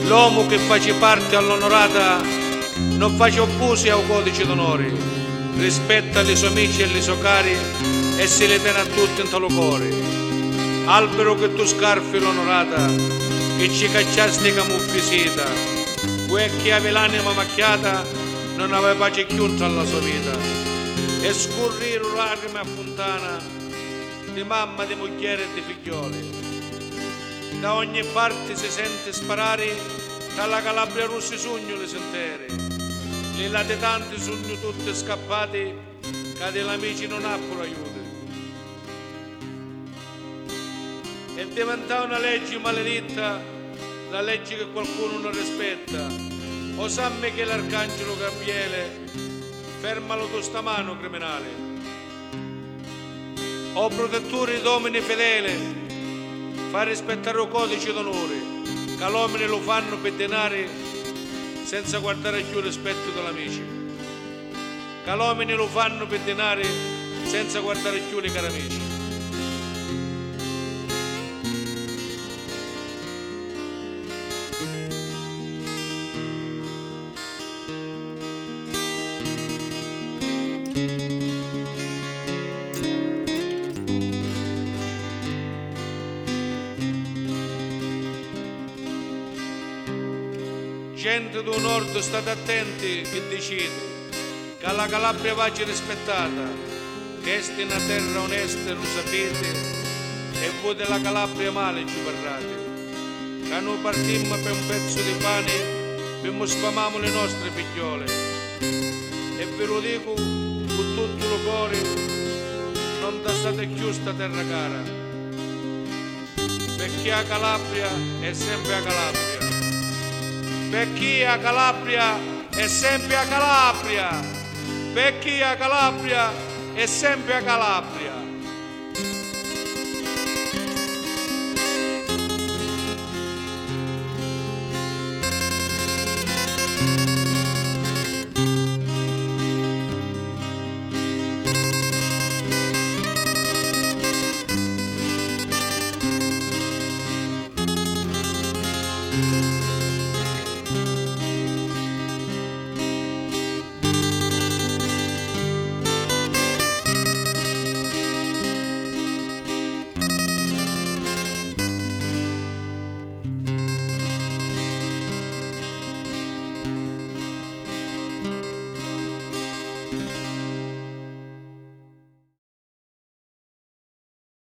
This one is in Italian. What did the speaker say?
L'uomo che face parte all'onorata non face opposi al codice d'onore, rispetta i suoi amici e i suoi cari e se li tiene a tutti in talo cuore. Albero che tu scarfi l'onorata, che ci cacciasti camuffi seta, quel che aveva l'anima macchiata non aveva pace chiunta alla sua vita. E scurrire lacrime a fontana di mamma, di moglie e di figlioli. Da ogni parte si sente sparare, dalla Calabria russi sogno le sentere. Le latitanti sono tutte scappate, che degli amici non hanno aiuto. È diventata una legge maledetta, la legge che qualcuno non rispetta. O sanno che l'arcangelo Gabriele fermalo tu sta mano criminale. O protettore d'uomini fedele, fa rispettare il codice d'onore, che l'uomini lo fanno per denari senza guardare più il rispetto degli amici. Che l'uomini lo fanno per denari senza guardare più i cari amici. Gente del nord, state attenti che decide che la Calabria va rispettata, che è una terra onesta, lo sapete, e voi della Calabria male ci parlate. Che noi partimmo per un pezzo di pane, per sfamamo le nostre figliole. E ve lo dico con tutto il cuore, non da state più sta terra cara, perché a Calabria è sempre a Calabria. Per chi a Calabria è sempre a Calabria, per chi a Calabria è sempre a Calabria.